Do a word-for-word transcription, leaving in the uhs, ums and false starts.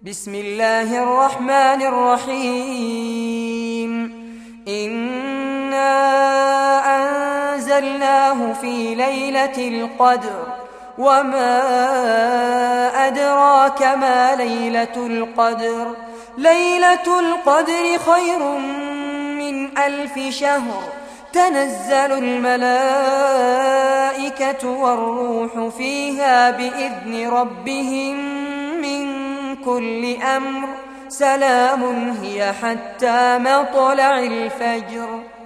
بسم الله الرحمن الرحيم إنا أنزلناه في ليلة القدر وما أدراك ما ليلة القدر ليلة القدر خير من ألف شهر تنزل الملائكة والروح فيها بإذن ربهم من كل أمر سلام هي حتى مطلع الفجر.